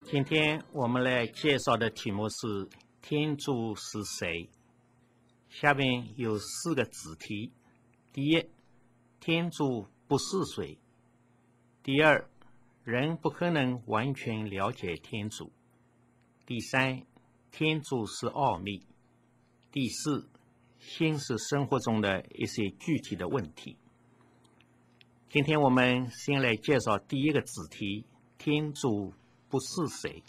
今天我们来介绍的题目是天主是谁？下面有4个子题。第一，天主不是谁；第二，人不可能完全了解天主；第三，天主是奥秘；第四，现实生活中的一些具体的问题。今天我们先来介绍第一个子题：天主不是谁。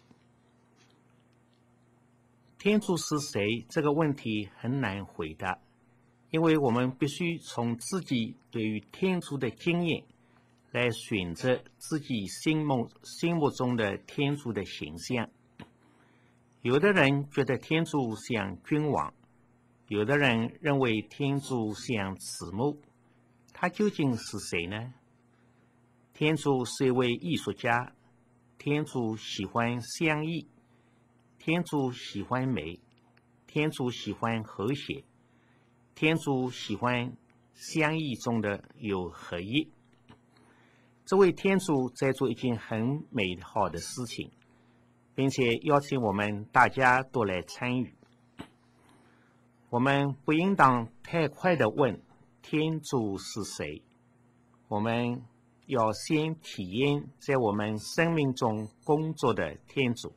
天主是谁这个问题很难回答，因为我们必须从自己对于天主的经验来选择自己心目中的天主的形象。有的人觉得天主像君王，有的人认为天主像慈母。他究竟是谁呢？天主是一位艺术家，天主喜欢相异，天主喜欢美，天主喜欢和谐，天主喜欢相异中的有合一。这位天主在做一件很美好的事情，并且邀请我们大家都来参与。我们不应当太快地问天主是谁，我们要先体验在我们生命中工作的天主。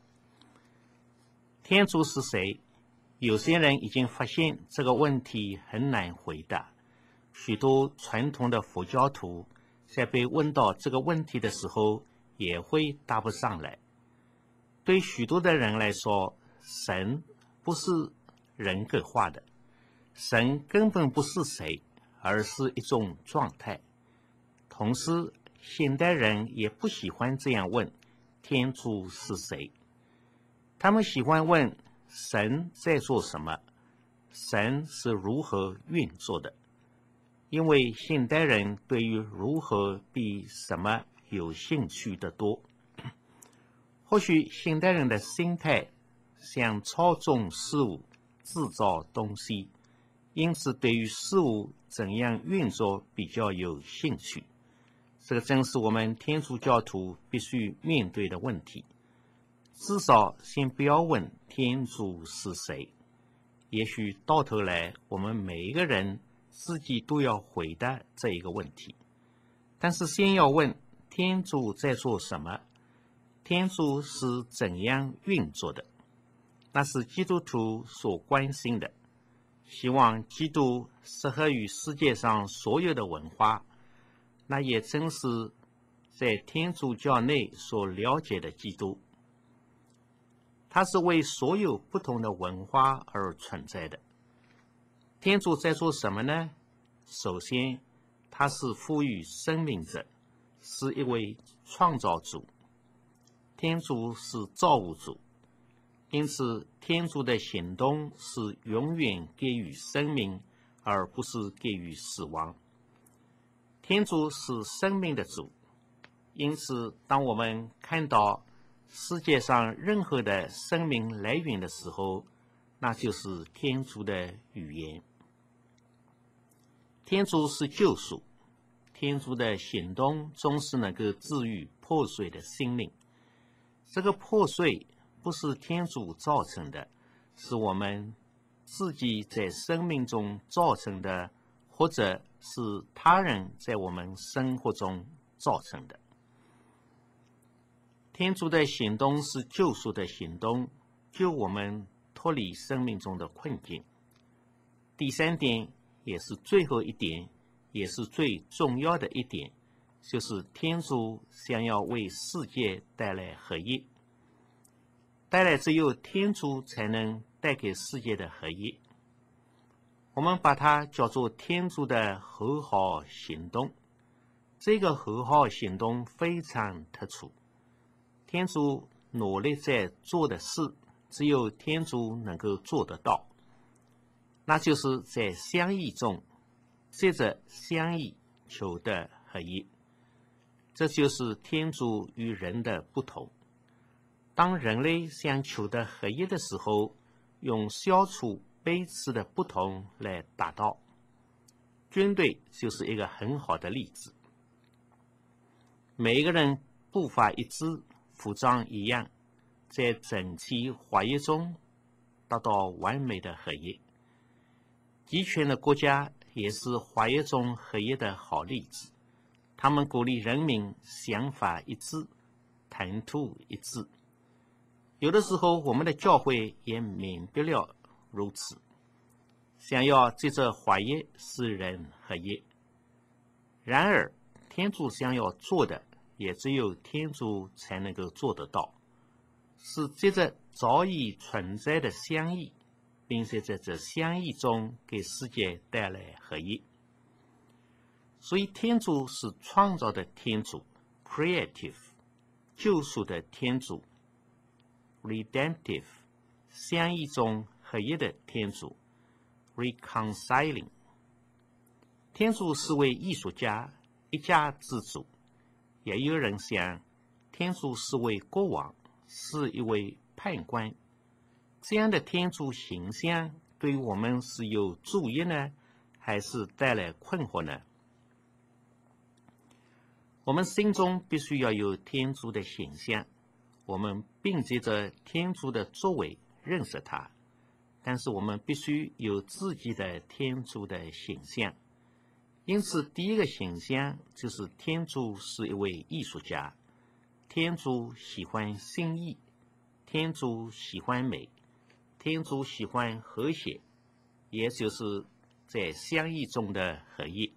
天主是谁？有些人已经发现这个问题很难回答。许多传统的佛教徒在被问到这个问题的时候也会答不上来。对许多的人来说，神不是人格化的，神根本不是谁，而是一种状态。同时，现代人也不喜欢这样问天主是谁，他们喜欢问神在做什么，神是如何运作的，因为现代人对于如何比什么有兴趣得多。或许现代人的心态想操纵事物，制造东西，因此对于事物怎样运作比较有兴趣。这个正是我们天主教徒必须面对的问题。至少先不要问天主是谁，也许到头来我们每一个人自己都要回答这一个问题。但是先要问天主在做什么，天主是怎样运作的，那是基督徒所关心的。希望基督适合于世界上所有的文化，那也正是在天主教内所了解的基督。它是为所有不同的文化而存在的。天主在做什么呢？首先，他是赋予生命者，是一位创造主。天主是造物主，因此天主的行动是永远给予生命，而不是给予死亡。天主是生命的主，因此当我们看到世界上任何的生命来源的时候，那就是天主的语言。天主是救赎，天主的行动总是能够治愈破碎的心灵。这个破碎不是天主造成的，是我们自己在生命中造成的，或者是他人在我们生活中造成的。天主的行动是救赎的行动，救我们脱离生命中的困境。第3点，也是最后一点，也是最重要的一点，就是天主想要为世界带来合一，带来只有天主才能带给世界的合一。我们把它叫做天主的和好行动。这个和好行动非常特殊，天主努力在做的事，只有天主能够做得到，那就是在相异中借着相异求得合一。这就是天主与人的不同。当人类想求得合一的时候，用消除彼此的不同来达到。军队就是一个很好的例子。每一个人步伐一致，服装一样， 在整体化业中达到完美的合一。集权的国家也是化业中合一的好例子，他们鼓励人民想法一致，谈吐一致。有的时候，我们的教会也免不了如此，想要借着化业使人合一。然而，天主想要做的，也只有天主才能够做得到，是借着早已存在的相异，并且在这相异中给世界带来合一。所以，天主是创造的天主 （creative）， 救赎的天主 （redemptive）， 相异中合一的天主 （reconciling）。天主是位艺术家，一家之主。也有人想，天主是位国王，是一位判官。这样的天主形象对于我们是有助益呢，还是带来困惑呢？我们心中必须要有天主的形象，我们并借着天主的作为认识他，但是我们必须有自己的天主的形象。因此，第一个形象就是天主是一位艺术家，天主喜欢新意，天主喜欢美，天主喜欢和谐，也就是在相异中的合一。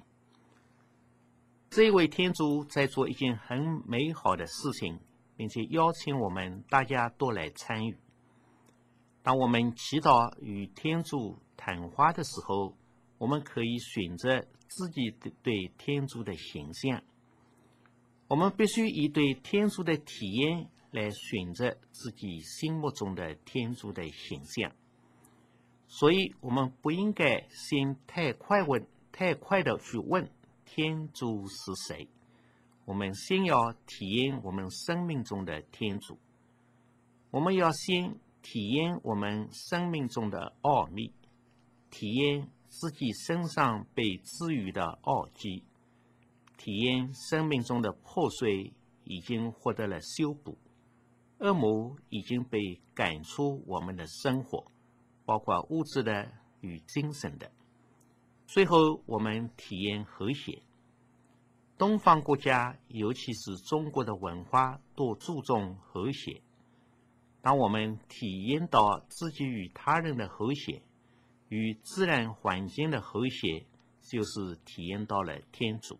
这一位天主在做一件很美好的事情，并且邀请我们大家都来参与。当我们祈祷与天主谈话的时候，我们可以选择自己对天主的形象。我们必须以对天主的体验来选择自己心目中的天主的形象。所以，我们不应该先太快的去问天主是谁。我们先要体验我们生命中的天主。我们要先体验我们生命中的奥秘，体验自己身上被治愈的奥迹，体验生命中的破碎已经获得了修补，恶魔已经被赶出我们的生活，包括物质的与精神的。最后，我们体验和谐。东方国家，尤其是中国的文化，都注重和谐。当我们体验到自己与他人的和谐，与自然环境的和谐，就是体验到了天主。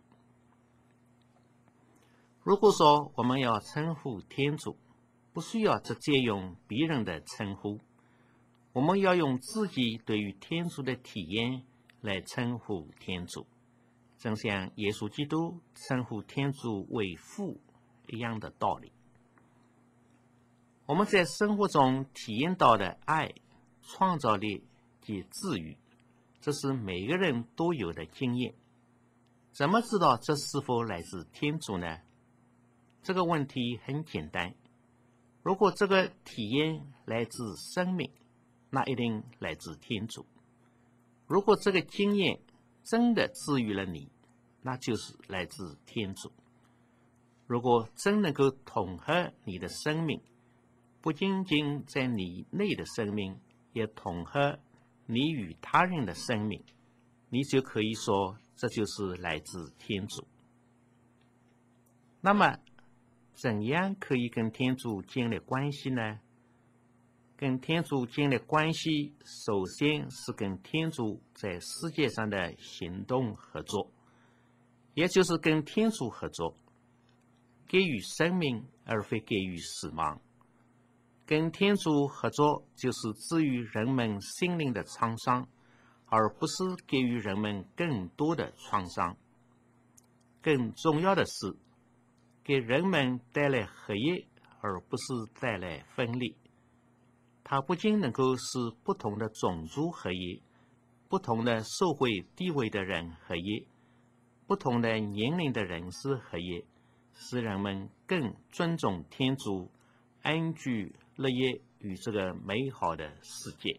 如果说我们要称呼天主，不需要直接用别人的称呼，我们要用自己对于天主的体验来称呼天主，正像耶稣基督称呼天主为父一样的道理。我们在生活中体验到的爱、创造力及治愈，这是每个人都有的经验。怎么知道这是否来自天主呢？这个问题很简单。如果这个体验来自生命，那一定来自天主。如果这个经验真的治愈了你，那就是来自天主。如果真能够统合你的生命，不仅仅在你内的生命，也统合你与他人的生命，你就可以说这就是来自天主。那么，怎样可以跟天主建立关系呢？跟天主建立关系，首先是跟天主在世界上的行动合作，也就是跟天主合作，给予生命而非给予死亡。跟天主合作就是治愈人们心灵的创伤，而不是给予人们更多的创伤。更重要的是，给人们带来和谐，而不是带来分裂。它不仅能够使不同的种族合一，不同的社会地位的人合一，不同的年龄的人士合一，使人们更尊重天主，安居乐业于这个美好的世界。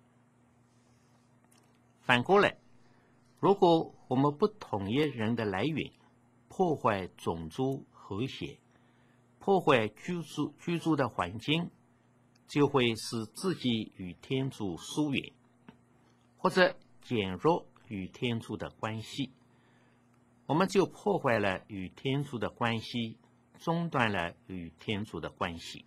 反过来，如果我们不统一人的来源，破坏种族和谐， 破坏居住的环境，就会使自己与天主疏远，或者减弱与天主的关系，我们就破坏了与天主的关系，中断了与天主的关系。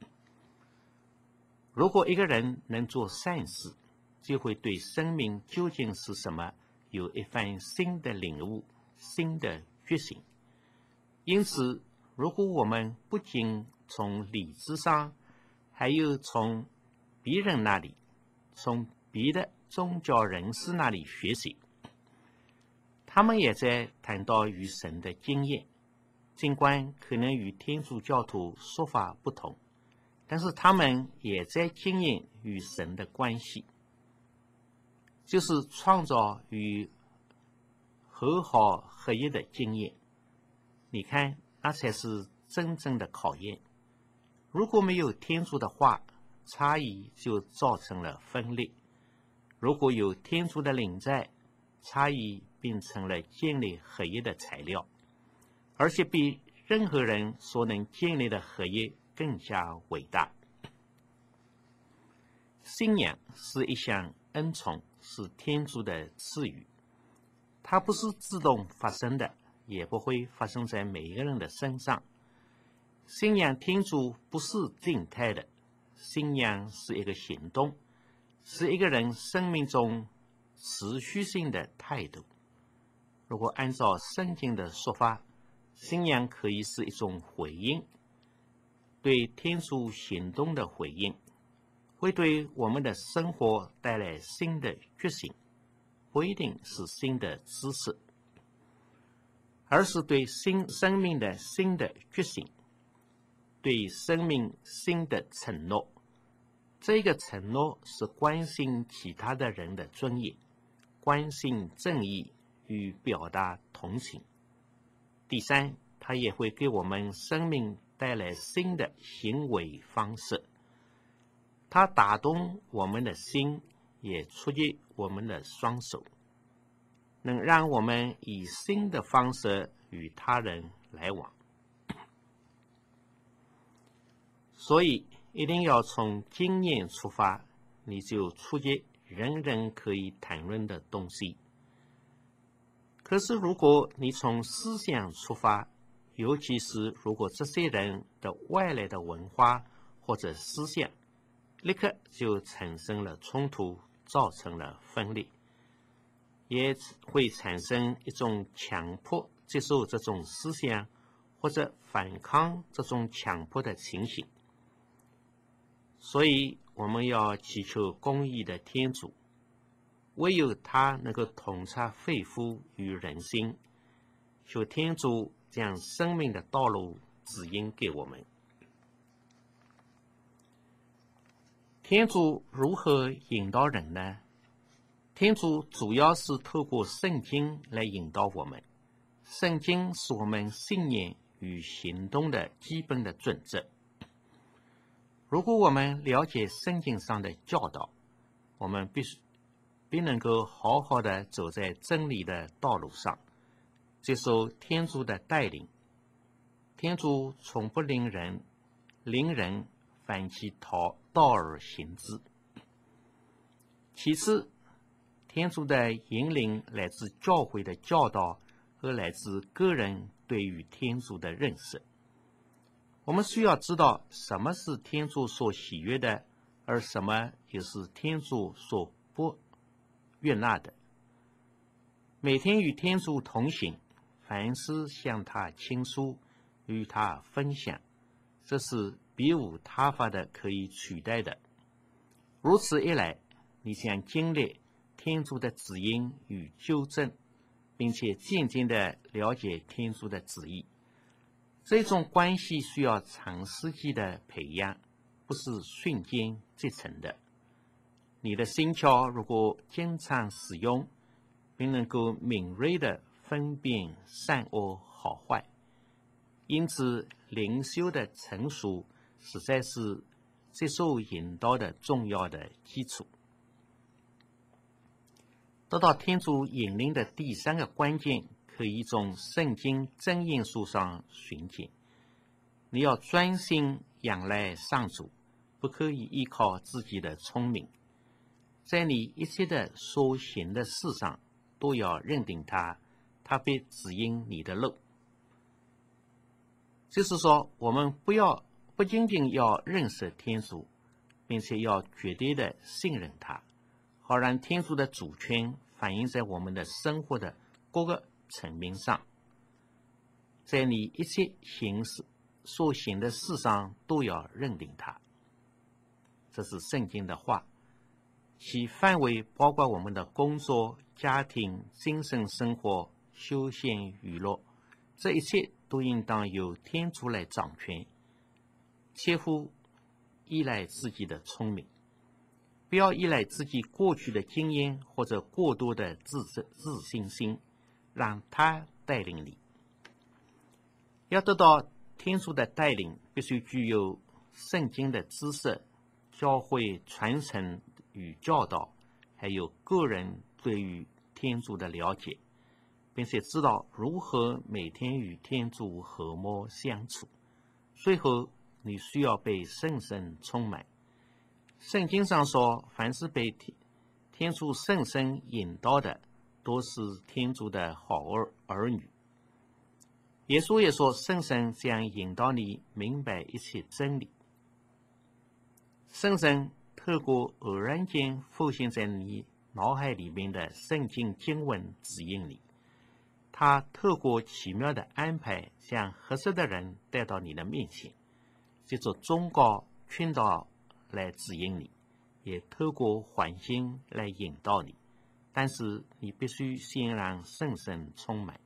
如果一个人能做善事，就会对生命究竟是什么有一番新的领悟、新的觉醒。因此，如果我们不仅从理智上，还有从别人那里，从别的宗教人士那里学习，他们也在谈到与神的经验，尽管可能与天主教徒说法不同，但是他们也在经验与神的关系，就是创造与和好合一的经验。你看，那才是真正的考验。如果没有天主的话，差异就造成了分裂；如果有天主的领在，差异变成了建立合一的材料，而且比任何人所能建立的合一更加伟大。信仰是一项恩宠，是天主的赐予，它不是自动发生的，也不会发生在每一个人的身上。信仰天主不是静态的，信仰是一个行动，是一个人生命中持续性的态度。如果按照圣经的说法，信仰可以是一种回应，对天主行动的回应，会对我们的生活带来新的觉醒，不一定是新的知识，而是对生命的新的觉醒，对生命新的承诺。这个承诺是关心其他的人的尊严，关心正义与表达同情。第三，它也会给我们生命带来新的行为方式，它打动我们的心，也触及我们的双手，能让我们以新的方式与他人来往。所以一定要从经验出发，你就触及人人可以谈论的东西。可是如果你从思想出发，尤其是如果这些人的外来的文化或者思想立刻就产生了冲突，造成了分裂，也会产生一种强迫接受这种思想或者反抗这种强迫的情形。所以我们要祈求公义的天主，唯有他能够统察肺腑与人心，求天主将生命的道路指引给我们。天主如何引导人呢？天主主要是透过圣经来引导我们，圣经是我们信念与行动的基本的准则。如果我们了解圣经上的教导，我们必能够好好的走在真理的道路上，接受天主的带领。天主从不令人反其道而行之。其次，天主的引领来自教会的教导和来自个人对于天主的认识。我们需要知道什么是天主所喜悦的，而什么又是天主所不悦纳的。每天与天主同行，凡事向他倾诉，与他分享，这是别无他法的可以取代的。如此一来，你将经历天主的指引与纠正，并且渐渐地了解天主的旨意。这种关系需要长时期的培养，不是瞬间即成的。你的心窍如果经常使用，并能够敏锐地分辨善恶好坏，因此灵修的成熟实在是接受引导的重要的基础。得到天主引领的第三个关键，可以从圣经真言书上寻见。 你要专心仰赖上主，不可以依靠自己的聪明。在你一切的所行的事上，都要认定他，他必指引你的路。就是说，我们不仅仅要认识天主，并且要绝对的信任他，好让天主的主权反映在我们的生活的各个层面上。在你一切所行的事上都要认定他。这是圣经的话，其范围包括我们的工作、家庭、精神生活、休闲娱乐，这一切都应当由天主来掌权，切勿依赖自己的聪明，不要依赖自己过去的经验或者过多的自信心，让他带领你。要得到天主的带领，必须具有圣经的知识、教会传承与教导，还有个人对于天主的了解，并且知道如何每天与天主和睦相处。最后，你需要被圣神充满。圣经上说，凡是被天主圣神引导的，都是天主的好儿女。耶稣也说，圣神将引导你明白一切真理。圣神透过偶然间浮现在你脑海里面的圣经经文指引你，他透过奇妙的安排将合适的人带到你的面前，借着忠告劝导来指引你，也透过环境来引导你，但是你必须先让圣神充满。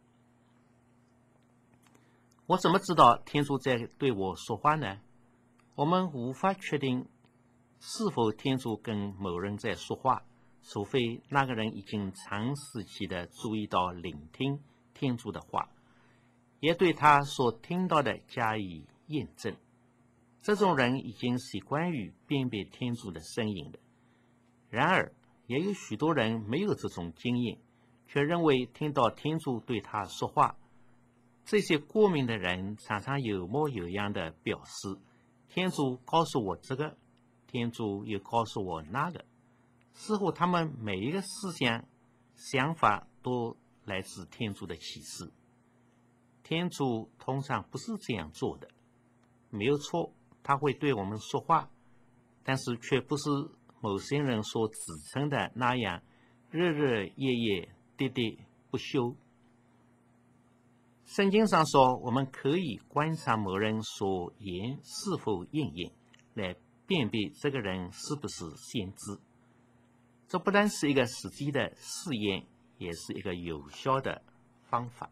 我怎么知道天主在对我说话呢？我们无法确定是否天主跟某人在说话，除非那个人已经长时期的注意到聆听天主的话，也对他所听到的加以验证。这种人已经习惯于辨别天主的声音了。然而，也有许多人没有这种经验，却认为听到天主对他说话。这些过敏的人常常有模有样的表示，天主告诉我这个，天主又告诉我那个，似乎他们每一个想法都来自天主的启示。天主通常不是这样做的，没有错，他会对我们说话，但是却不是某些人所指称的那样日日夜夜喋喋不休。圣经上说，我们可以观察某人所言是否应验，来辨别这个人是不是先知。这不但是一个实际的试验，也是一个有效的方法。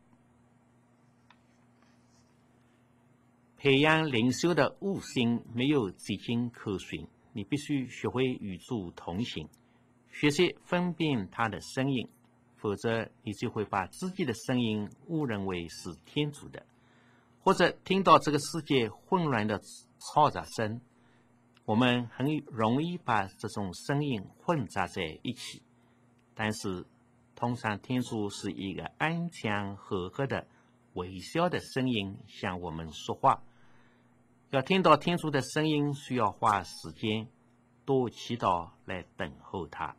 培养灵修的悟性没有捷径可循，你必须学会与主同行，学习分辨他的声音，否则你就会把自己的声音误认为是天主的，或者听到这个世界混乱的嘈杂声。我们很容易把这种声音混杂在一起，但是通常天主是一个安详和和的微笑的声音向我们说话。要听到天主的声音，需要花时间多祈祷来等候他。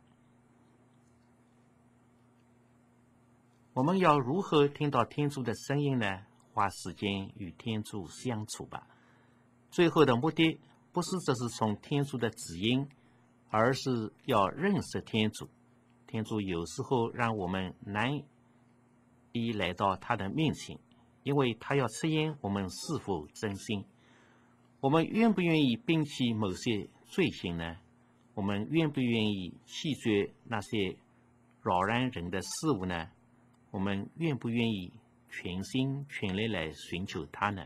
我们要如何听到天主的声音呢？花时间与天主相处吧。最后的目的不是这是从天主的指引，而是要认识天主。天主有时候让我们难以来到他的面前，因为他要测验我们是否真心。我们愿不愿意摒弃某些罪行呢？我们愿不愿意弃绝那些扰乱人的事物呢？我们愿不愿意全心全力来寻求他呢？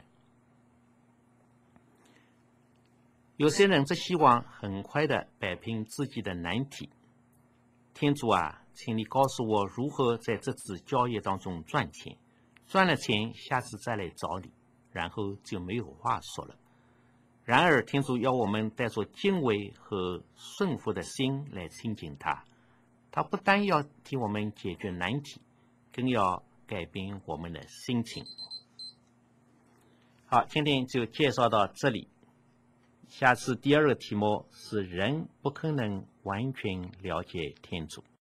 有些人只希望很快的摆平自己的难题。天主啊，请你告诉我如何在这次交易当中赚钱，赚了钱下次再来找你，然后就没有话说了。然而天主要我们带着敬畏和顺服的心来亲近他，他不但要替我们解决难题，更要改变我们的心情。 好，今天就介绍到这里。下次第二个题目是人不可能完全了解天主。